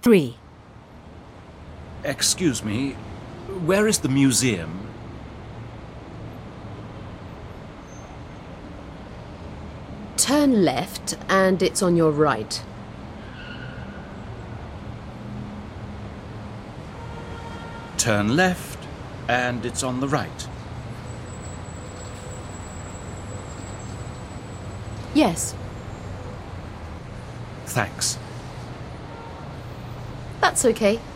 3. Excuse me, where is the museum? Turn left and it's on your right. Turn left, and it's on the right. Yes, Thanks. that's okay.